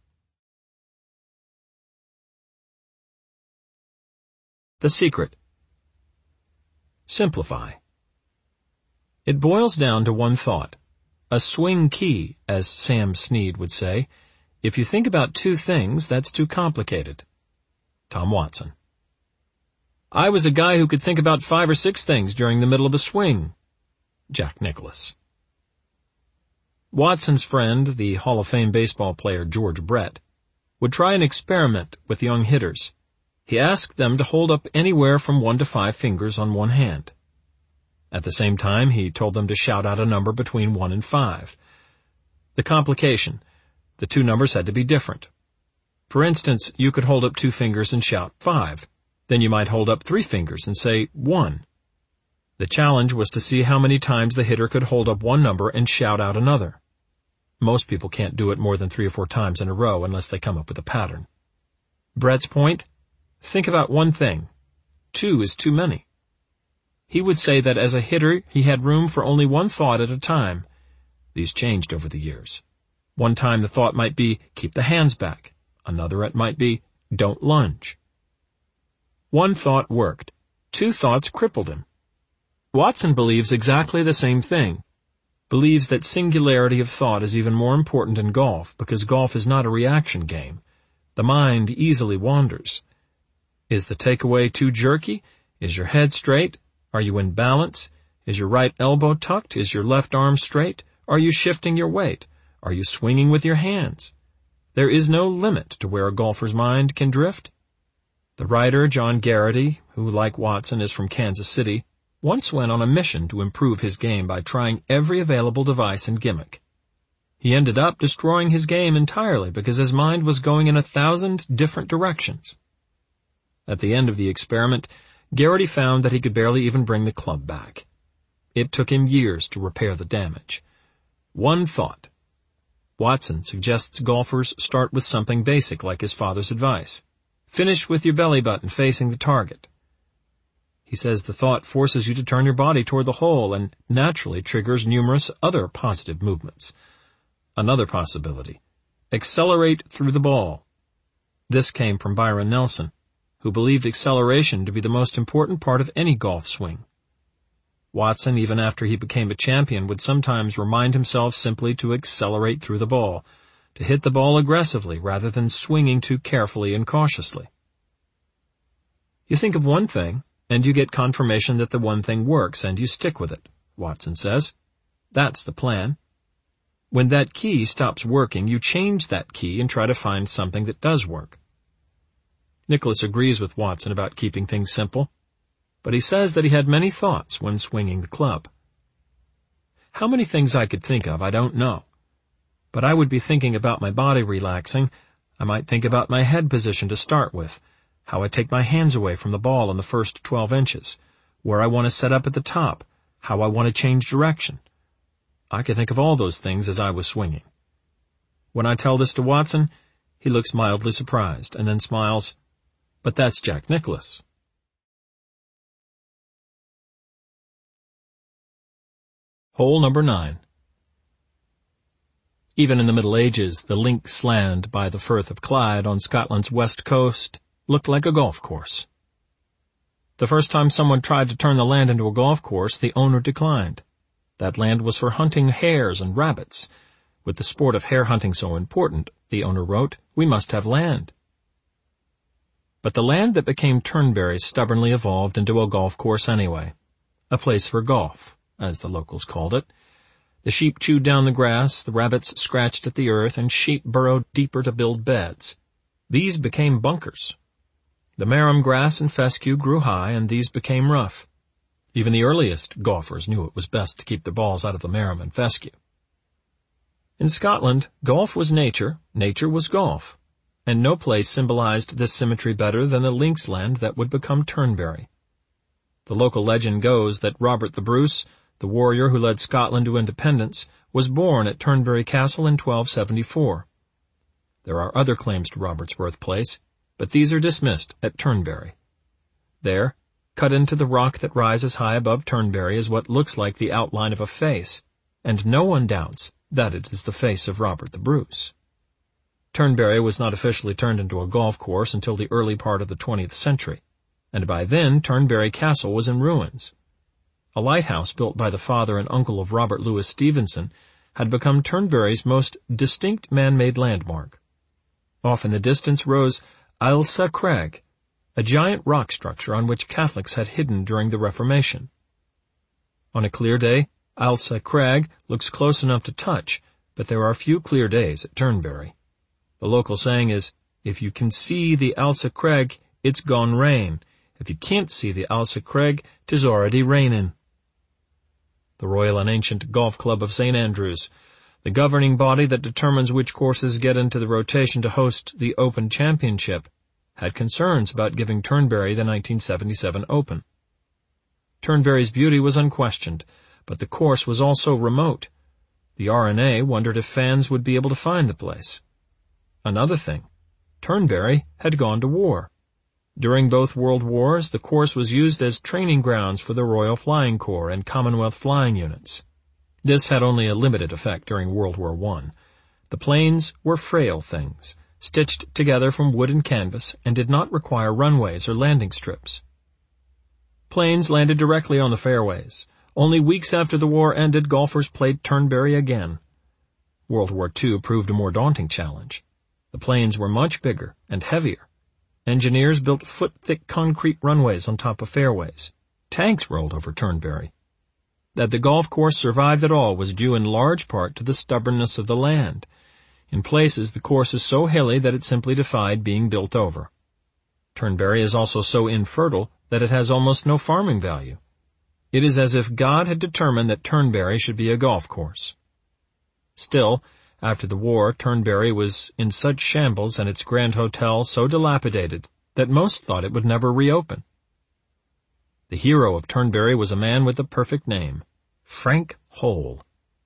Speaker 1: The secret. Simplify. It boils down to one thought. A swing key, as Sam Snead would say. If you think about two things, that's too complicated. Tom Watson. "I was a guy who could think about 5 or 6 things during the middle of a swing." Jack Nicklaus. Watson's friend, the Hall of Fame baseball player George Brett, would try an experiment with young hitters. He asked them to hold up anywhere from 1 to 5 fingers on one hand. At the same time, he told them to shout out a number between 1 and 5. The complication: the two numbers had to be different. For instance, you could hold up 2 fingers and shout 5. Then you might hold up 3 fingers and say 1. The challenge was to see how many times the hitter could hold up one number and shout out another. Most people can't do it more than 3 or 4 times in a row unless they come up with a pattern. Brett's point? Think about one thing. 2 is too many. He would say that as a hitter, he had room for only one thought at a time. These changed over the years. One time the thought might be, keep the hands back. Another it might be, don't lunge. One thought worked. 2 thoughts crippled him. Watson believes exactly the same thing. Believes that singularity of thought is even more important in golf because golf is not a reaction game. The mind easily wanders. Is the takeaway too jerky? Is your head straight? Are you in balance? Is your right elbow tucked? Is your left arm straight? Are you shifting your weight? Are you swinging with your hands? There is no limit to where a golfer's mind can drift. The writer John Garrity, who like Watson is from Kansas City, once went on a mission to improve his game by trying every available device and gimmick. He ended up destroying his game entirely because his mind was going in 1,000 different directions. At the end of the experiment, Garrity found that he could barely even bring the club back. It took him years to repair the damage. One thought. Watson suggests golfers start with something basic like his father's advice. Finish with your belly button facing the target. He says the thought forces you to turn your body toward the hole and naturally triggers numerous other positive movements. Another possibility. Accelerate through the ball. This came from Byron Nelson, who believed acceleration to be the most important part of any golf swing. Watson, even after he became a champion, would sometimes remind himself simply to accelerate through the ball, to hit the ball aggressively rather than swinging too carefully and cautiously. You think of one thing, and you get confirmation that the one thing works, and you stick with it, Watson says. That's the plan. When that key stops working, you change that key and try to find something that does work. Nicklaus agrees with Watson about keeping things simple, but he says that he had many thoughts when swinging the club. How many things I could think of, I don't know. But I would be thinking about my body relaxing. I might think about my head position to start with, how I take my hands away from the ball in the first 12 inches, where I want to set up at the top, how I want to change direction. I could think of all those things as I was swinging. When I tell this to Watson, he looks mildly surprised and then smiles. But that's Jack Nicklaus. Hole number 9. Even in the Middle Ages, the Links Land by the Firth of Clyde on Scotland's west coast looked like a golf course. The first time someone tried to turn the land into a golf course, the owner declined. That land was for hunting hares and rabbits. With the sport of hare hunting so important, the owner wrote, we must have land. But the land that became Turnberry stubbornly evolved into a golf course anyway. A place for golf, as the locals called it. The sheep chewed down the grass, the rabbits scratched at the earth, and sheep burrowed deeper to build beds. These became bunkers. The marram grass and fescue grew high, and these became rough. Even the earliest golfers knew it was best to keep their balls out of the marram and fescue. In Scotland, golf was nature, nature was golf, and no place symbolized this symmetry better than the Links Land that would become Turnberry. The local legend goes that Robert the Bruce, the warrior who led Scotland to independence, was born at Turnberry Castle in 1274. There are other claims to Robert's birthplace, but these are dismissed at Turnberry. There, cut into the rock that rises high above Turnberry, is what looks like the outline of a face, and no one doubts that it is the face of Robert the Bruce. Turnberry was not officially turned into a golf course until the early part of the 20th century, and by then Turnberry Castle was in ruins. A lighthouse built by the father and uncle of Robert Louis Stevenson had become Turnberry's most distinct man-made landmark. Off in the distance rose Ailsa Crag, a giant rock structure on which Catholics had hidden during the Reformation. On a clear day, Ailsa Crag looks close enough to touch, but there are few clear days at Turnberry. The local saying is, if you can see the Ailsa Crag, it's gone rain. If you can't see the Ailsa Crag, 'tis already rainin'. The Royal and Ancient Golf Club of St. Andrews, the governing body that determines which courses get into the rotation to host the Open Championship, had concerns about giving Turnberry the 1977 Open. Turnberry's beauty was unquestioned, but the course was also remote. The R&A wondered if fans would be able to find the place. Another thing, Turnberry had gone to war. During both World Wars, the course was used as training grounds for the Royal Flying Corps and Commonwealth flying units. This had only a limited effect during World War I. The planes were frail things, stitched together from wood and canvas, and did not require runways or landing strips. Planes landed directly on the fairways. Only weeks after the war ended, golfers played Turnberry again. World War II proved a more daunting challenge. The planes were much bigger and heavier. Engineers built foot-thick concrete runways on top of fairways. Tanks rolled over Turnberry. That the golf course survived at all was due in large part to the stubbornness of the land. In places, the course is so hilly that it simply defied being built over. Turnberry is also so infertile that it has almost no farming value. It is as if God had determined that Turnberry should be a golf course. Still, after the war, Turnberry was in such shambles and its grand hotel so dilapidated that most thought it would never reopen. The hero of Turnberry was a man with the perfect name, Frank Hole.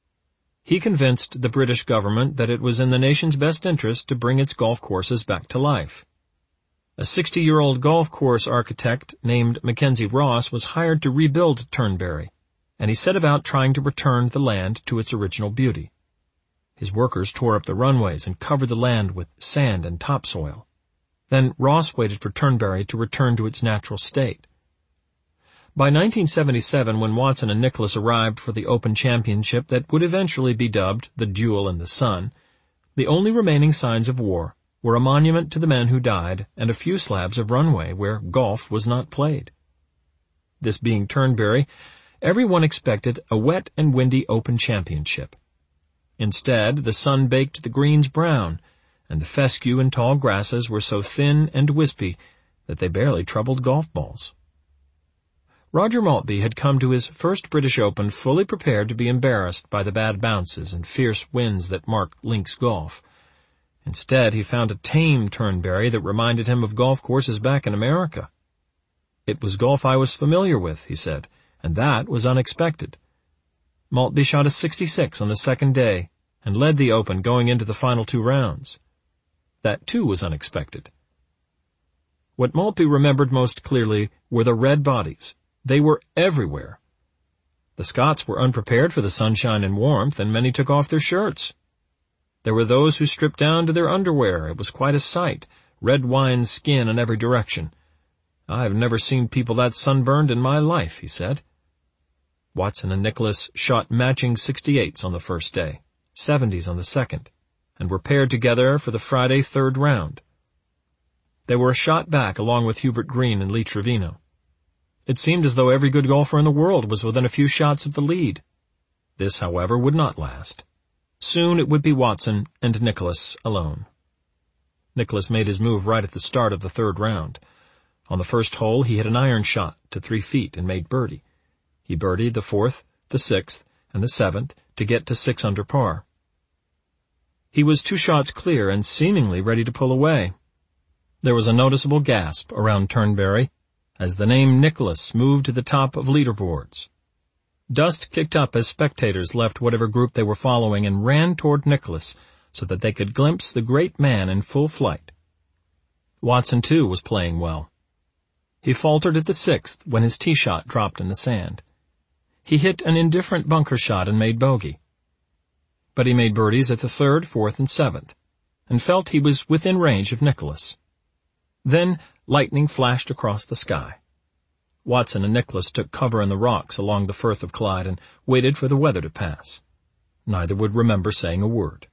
Speaker 1: He convinced the British government that it was in the nation's best interest to bring its golf courses back to life. A 60-year-old golf course architect named Mackenzie Ross was hired to rebuild Turnberry, and he set about trying to return the land to its original beauty. His workers tore up the runways and covered the land with sand and topsoil. Then Ross waited for Turnberry to return to its natural state. By 1977, when Watson and Nicklaus arrived for the Open Championship that would eventually be dubbed the Duel in the Sun, the only remaining signs of war were a monument to the men who died and a few slabs of runway where golf was not played. This being Turnberry, everyone expected a wet and windy Open Championship. Instead, the sun baked the greens brown, and the fescue and tall grasses were so thin and wispy that they barely troubled golf balls. Roger Maltby had come to his first British Open fully prepared to be embarrassed by the bad bounces and fierce winds that mark links golf. Instead, he found a tame Turnberry that reminded him of golf courses back in America. "It was golf I was familiar with," he said, "and that was unexpected." Maltby shot a 66 on the second day and led the Open going into the final 2 rounds. That, too, was unexpected. What Maltby remembered most clearly were the red bodies. They were everywhere. The Scots were unprepared for the sunshine and warmth, and many took off their shirts. There were those who stripped down to their underwear. It was quite a sight, red wine skin in every direction. "I've never seen people that sunburned in my life," he said. Watson and Nicklaus shot matching 68s on the first day, 70s on the second, and were paired together for the Friday third round. They were a shot back along with Hubert Green and Lee Trevino. It seemed as though every good golfer in the world was within a few shots of the lead. This, however, would not last. Soon it would be Watson and Nicklaus alone. Nicklaus made his move right at the start of the third round. On the first hole, he hit an iron shot to 3 feet and made birdie. He birdied the fourth, the sixth, and the seventh to get to 6 under par. He was 2 shots clear and seemingly ready to pull away. There was a noticeable gasp around Turnberry as the name Nicklaus moved to the top of leaderboards. Dust kicked up as spectators left whatever group they were following and ran toward Nicklaus so that they could glimpse the great man in full flight. Watson, too, was playing well. He faltered at the 6th when his tee shot dropped in the sand. He hit an indifferent bunker shot and made bogey. But he made birdies at the 3rd, 4th, and 7th, and felt he was within range of Nicklaus. Then lightning flashed across the sky. Watson and Nicklaus took cover in the rocks along the Firth of Clyde and waited for the weather to pass. Neither would remember saying a word.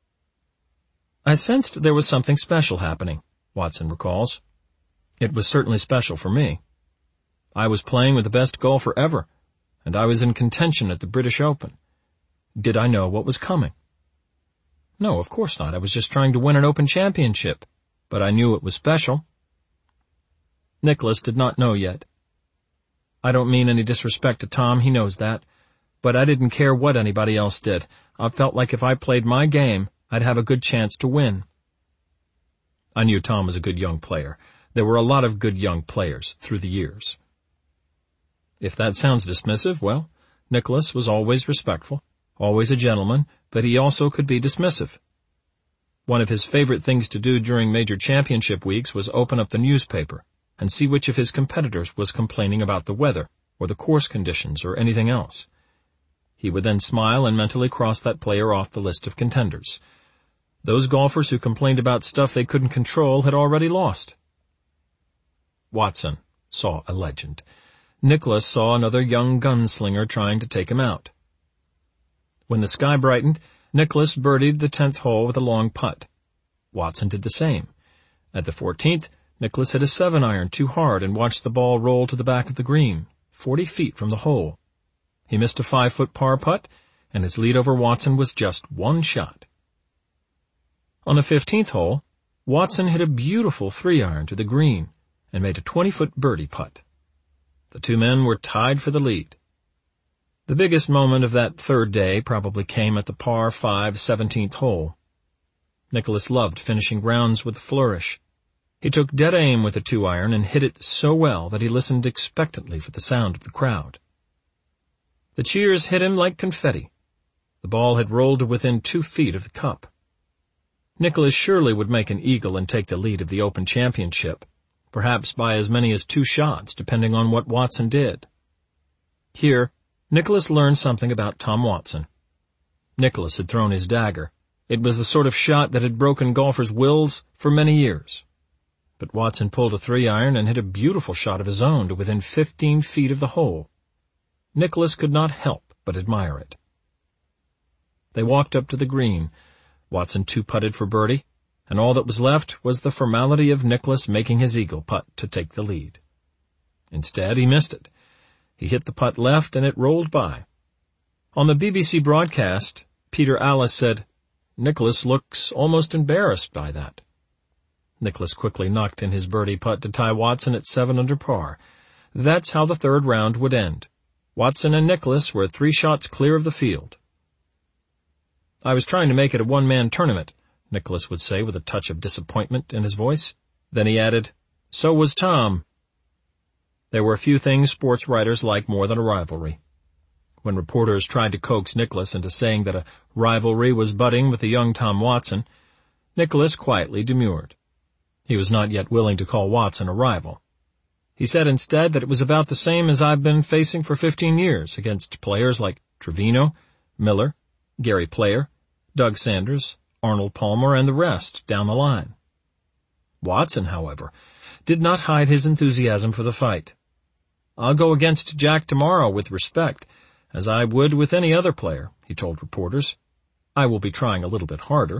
Speaker 1: "I sensed there was something special happening," Watson recalls. "It was certainly special for me. I was playing with the best golfer ever, and I was in contention at the British Open. Did I know what was coming? No, of course not. I was just trying to win an Open championship, but I knew it was special." Nicklaus did not know yet. "I don't mean any disrespect to Tom, he knows that, but I didn't care what anybody else did. I felt like if I played my game, I'd have a good chance to win." I knew Tom was a good young player. There were a lot of good young players through the years. If that sounds dismissive, well, Nicklaus was always respectful, always a gentleman, but he also could be dismissive. One of his favorite things to do during major championship weeks was open up the newspaper and see which of his competitors was complaining about the weather, or the course conditions, or anything else. He would then smile and mentally cross that player off the list of contenders. Those golfers who complained about stuff they couldn't control had already lost. Watson saw a legend. Nicklaus saw another young gunslinger trying to take him out. When the sky brightened, Nicklaus birdied the 10th hole with a long putt. Watson did the same. At the 14th, Nicklaus hit a 7-iron too hard and watched the ball roll to the back of the green, 40 feet from the hole. He missed a 5-foot par putt, and his lead over Watson was just 1 shot. On the 15th hole, Watson hit a beautiful 3-iron to the green and made a 20-foot birdie putt. The two men were tied for the lead. The biggest moment of that third day probably came at the par 5 17th hole. Nicklaus loved finishing rounds with a flourish. He took dead aim with a 2-iron and hit it so well that he listened expectantly for the sound of the crowd. The cheers hit him like confetti. The ball had rolled to within 2 feet of the cup. Nicklaus surely would make an eagle and take the lead of the Open Championship, perhaps by as many as 2 shots, depending on what Watson did. Here, Nicklaus learned something about Tom Watson. Nicklaus had thrown his dagger. It was the sort of shot that had broken golfers' wills for many years. But Watson pulled a 3-iron and hit a beautiful shot of his own to within 15 feet of the hole. Nicklaus could not help but admire it. They walked up to the green. Watson 2-putted for birdie, and all that was left was the formality of Nicklaus making his eagle putt to take the lead. Instead, he missed it. He hit the putt left, and it rolled by. On the BBC broadcast, Peter Alliss said, "Nicklaus looks almost embarrassed by that." Nicklaus quickly knocked in his birdie putt to tie Watson at 7 under par. That's how the third round would end. Watson and Nicklaus were 3 shots clear of the field. "I was trying to make it a one-man tournament," Nicklaus would say with a touch of disappointment in his voice. Then he added, "So was Tom." There were few things sports writers liked more than a rivalry. When reporters tried to coax Nicklaus into saying that a rivalry was budding with the young Tom Watson, Nicklaus quietly demurred. He was not yet willing to call Watson a rival. He said instead that it was about the same as I've been facing for 15 years against players like Trevino, Miller, Gary Player, Doug Sanders, Arnold Palmer, and the rest down the line. Watson, however, did not hide his enthusiasm for the fight. "I'll go against Jack tomorrow with respect, as I would with any other player," he told reporters. "I will be trying a little bit harder."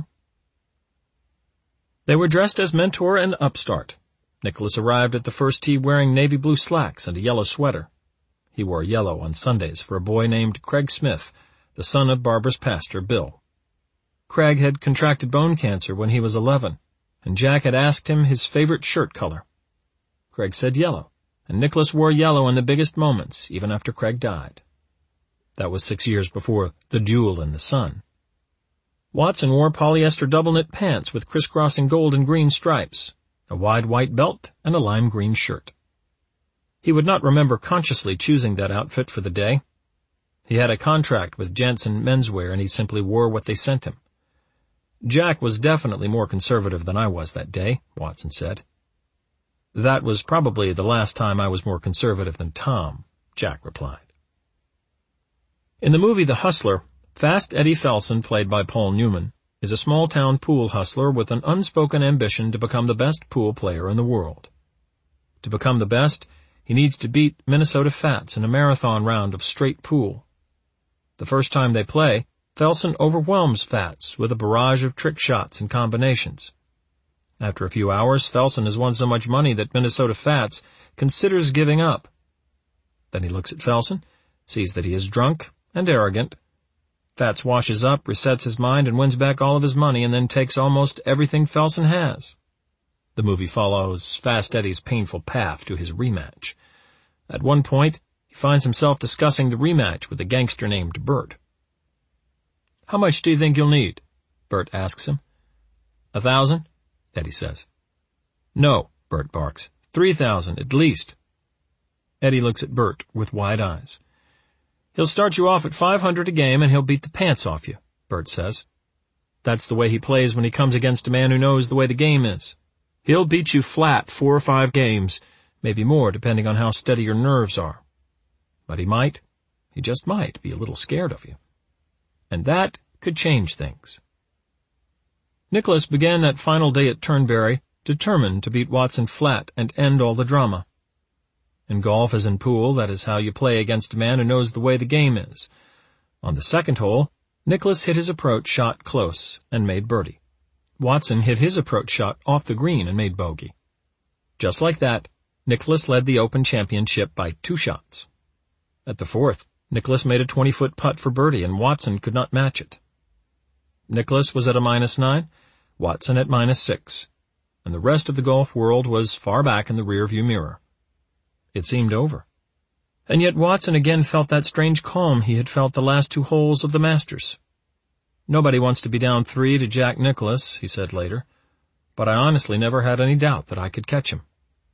Speaker 1: They were dressed as mentor and upstart. Nicholas arrived at the first tee wearing navy blue slacks and a yellow sweater. He wore yellow on Sundays for a boy named Craig Smith, the son of Barbara's pastor, Bill. Craig had contracted bone cancer when he was 11, and Jack had asked him his favorite shirt color. Craig said yellow, and Nicholas wore yellow in the biggest moments, even after Craig died. That was 6 years before the duel in the sun. Watson wore polyester double-knit pants with crisscrossing gold and green stripes, a wide white belt, and a lime green shirt. He would not remember consciously choosing that outfit for the day. He had a contract with Jensen Menswear, and he simply wore what they sent him. Jack was definitely more conservative than I was that day, Watson said. "That was probably the last time I was more conservative than Tom," Jack replied. In the movie The Hustler, Fast Eddie Felson, played by Paul Newman, is a small-town pool hustler with an unspoken ambition to become the best pool player in the world. To become the best, he needs to beat Minnesota Fats in a marathon round of straight pool. The first time they play, Felson overwhelms Fats with a barrage of trick shots and combinations. After a few hours, Felson has won so much money that Minnesota Fats considers giving up. Then he looks at Felson, sees that he is drunk and arrogant. Fats washes up, resets his mind, and wins back all of his money, and then takes almost everything Felson has. The movie follows Fast Eddie's painful path to his rematch. At one point, he finds himself discussing the rematch with a gangster named Bert. "How much do you think you'll need?" Bert asks him. "1,000, Eddie says. "No," Bert barks. 3,000 at least." Eddie looks at Bert with wide eyes. "He'll start you off at 500 a game, and he'll beat the pants off you," Bert says. "That's the way he plays when he comes against a man who knows the way the game is. He'll beat you flat 4 or 5 games, maybe more, depending on how steady your nerves are. But he just might be a little scared of you. And that could change things." Nicholas began that final day at Turnberry determined to beat Watson flat and end all the drama. In golf as in pool, that is how you play against a man who knows the way the game is. On the second hole, Nicholas hit his approach shot close and made birdie. Watson hit his approach shot off the green and made bogey. Just like that, Nicholas led the Open Championship by 2 shots. At the fourth, Nicholas made a 20-foot putt for birdie, and Watson could not match it. Nicholas was at a -9, Watson at -6, and the rest of the golf world was far back in the rearview mirror. It seemed over. And yet Watson again felt that strange calm he had felt the last 2 holes of the Masters. "Nobody wants to be down 3 to Jack Nicklaus," he said later, "but I honestly never had any doubt that I could catch him."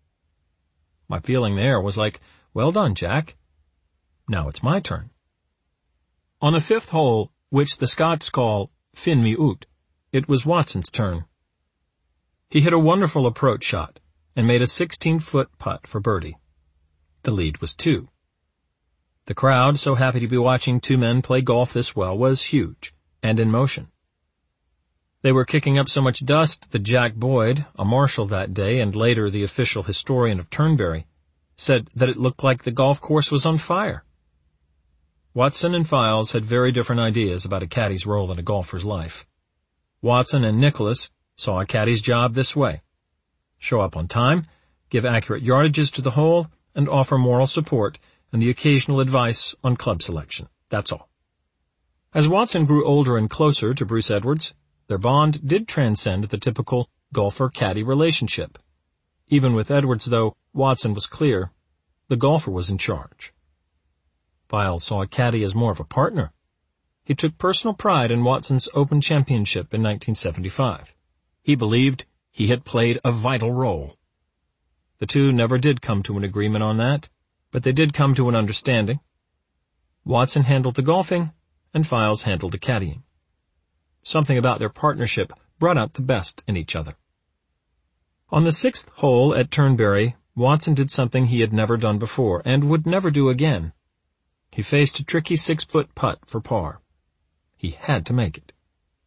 Speaker 1: My feeling there was like, "Well done, Jack. Now it's my turn." On the 5th hole, which the Scots call Fin Mi Oot, it was Watson's turn. He hit a wonderful approach shot and made a 16-foot putt for birdie. The lead was 2. The crowd, so happy to be watching 2 men play golf this well, was huge and in motion. They were kicking up so much dust that Jack Boyd, a marshal that day and later the official historian of Turnberry, said that it looked like the golf course was on fire. Watson and Files had very different ideas about a caddy's role in a golfer's life. Watson and Nicholas saw a caddy's job this way: show up on time, give accurate yardages to the hole, and offer moral support and the occasional advice on club selection. That's all. As Watson grew older and closer to Bruce Edwards, their bond did transcend the typical golfer-caddy relationship. Even with Edwards, though, Watson was clear. The golfer was in charge. Files saw a caddy as more of a partner. He took personal pride in Watson's Open Championship in 1975. He believed he had played a vital role. The two never did come to an agreement on that, but they did come to an understanding. Watson handled the golfing, and Files handled the caddying. Something about their partnership brought out the best in each other. On the 6th hole at Turnberry, Watson did something he had never done before, and would never do again. He faced a tricky 6-foot putt for par. He had to make it.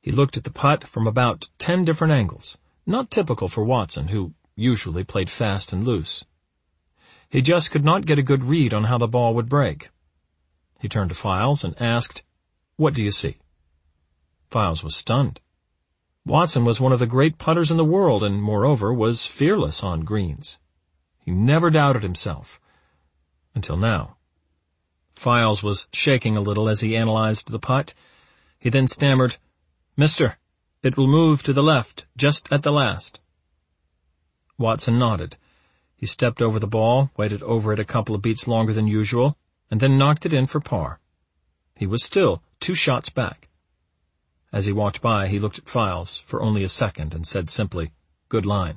Speaker 1: He looked at the putt from about 10 different angles, not typical for Watson, who usually played fast and loose. He just could not get a good read on how the ball would break. He turned to Files and asked, "What do you see?" Files was stunned. Watson was one of the great putters in the world and, moreover, was fearless on greens. He never doubted himself. Until now. Files was shaking a little as he analyzed the putt. He then stammered, "Mister, it will move to the left, just at the last." Watson nodded. He stepped over the ball, waited over it a couple of beats longer than usual, and then knocked it in for par. He was still 2 shots back. As he walked by, he looked at Files for only a second and said simply, "Good line."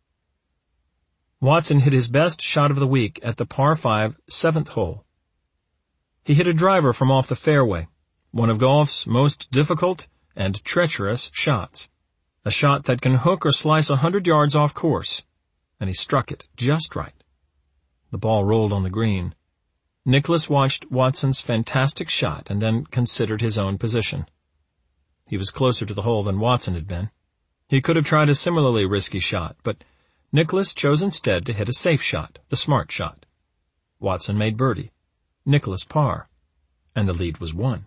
Speaker 1: Watson hit his best shot of the week at the par 5 7th hole. He hit a driver from off the fairway, one of golf's most difficult and treacherous shots, a shot that can hook or slice 100 yards off course, and he struck it just right. The ball rolled on the green. Nicklaus watched Watson's fantastic shot and then considered his own position. He was closer to the hole than Watson had been. He could have tried a similarly risky shot, but Nicklaus chose instead to hit a safe shot, the smart shot. Watson made birdie, Nicklaus par, and the lead was won.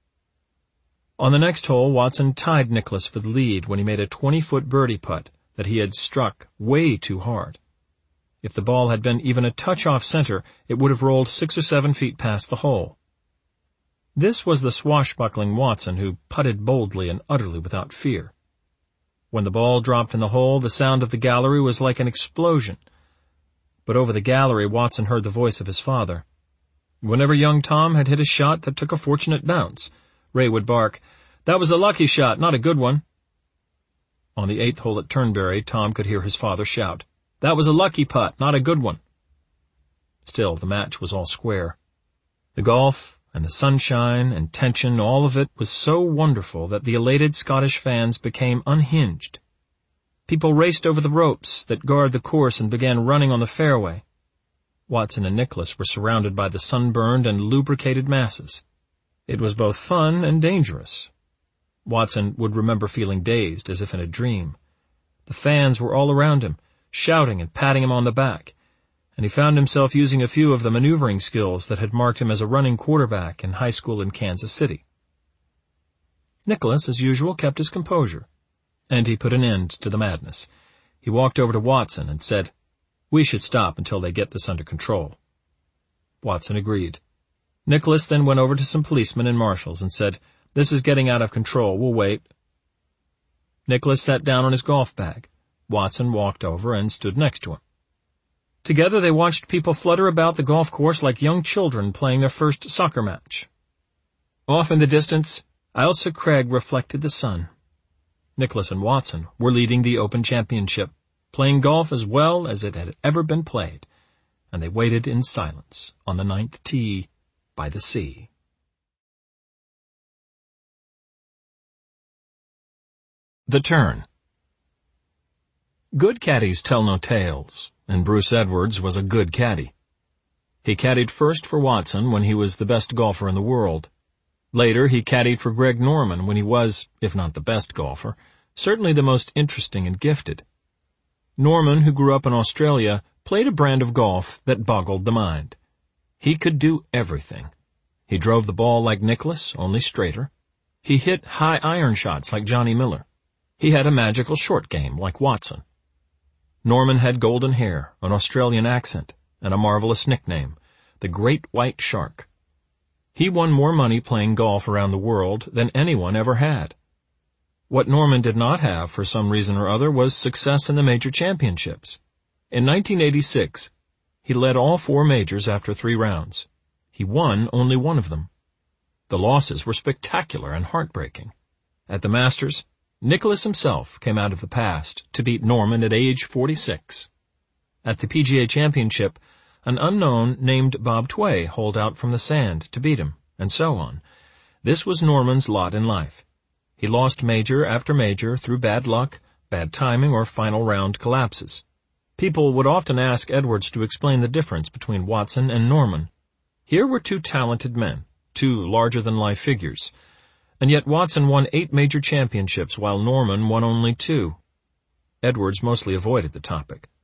Speaker 1: On the next hole, Watson tied Nicklaus for the lead when he made a 20-foot birdie putt that he had struck way too hard. If the ball had been even a touch off center, it would have rolled 6 or 7 feet past the hole. This was the swashbuckling Watson who putted boldly and utterly without fear. When the ball dropped in the hole, the sound of the gallery was like an explosion. But over the gallery, Watson heard the voice of his father. Whenever young Tom had hit a shot that took a fortunate bounce, Ray would bark, "That was a lucky shot, not a good one." On the 8th hole at Turnberry, Tom could hear his father shout, "That was a lucky putt, not a good one." Still, the match was all square. The golf and the sunshine and tension, all of it was so wonderful that the elated Scottish fans became unhinged. People raced over the ropes that guard the course and began running on the fairway. Watson and Nicklaus were surrounded by the sunburned and lubricated masses. It was both fun and dangerous. Watson would remember feeling dazed, as if in a dream. The fans were all around him, shouting and patting him on the back, and he found himself using a few of the maneuvering skills that had marked him as a running quarterback in high school in Kansas City. Nicklaus, as usual, kept his composure, and he put an end to the madness. He walked over to Watson and said, "We should stop until they get this under control." Watson agreed. Nicklaus then went over to some policemen and marshals and said, "This is getting out of control. We'll wait." Nicklaus sat down on his golf bag. Watson walked over and stood next to him. Together they watched people flutter about the golf course like young children playing their first soccer match. Off in the distance, Ailsa Craig reflected the sun. Nicklaus and Watson were leading the Open Championship, playing golf as well as it had ever been played, and they waited in silence on the 9th tee by the sea. The Turn. Good caddies tell no tales, and Bruce Edwards was a good caddy. He caddied first for Watson when he was the best golfer in the world. Later, he caddied for Greg Norman when he was, if not the best golfer, certainly the most interesting and gifted. Norman, who grew up in Australia, played a brand of golf that boggled the mind. He could do everything. He drove the ball like Nicklaus, only straighter. He hit high iron shots like Johnny Miller. He had a magical short game like Watson. Norman had golden hair, an Australian accent, and a marvelous nickname, the Great White Shark. He won more money playing golf around the world than anyone ever had. What Norman did not have, for some reason or other, was success in the major championships. In 1986, he led all 4 majors after 3 rounds. He won only one of them. The losses were spectacular and heartbreaking. At the Masters, Nicklaus himself came out of the past to beat Norman at age 46. At the PGA Championship, an unknown named Bob Tway holed out from the sand to beat him, and so on. This was Norman's lot in life. He lost major after major through bad luck, bad timing, or final round collapses. People would often ask Edwards to explain the difference between Watson and Norman. Here were 2 talented men, 2 larger-than-life figures. and yet Watson won 8 major championships while Norman won only 2. Edwards mostly avoided the topic.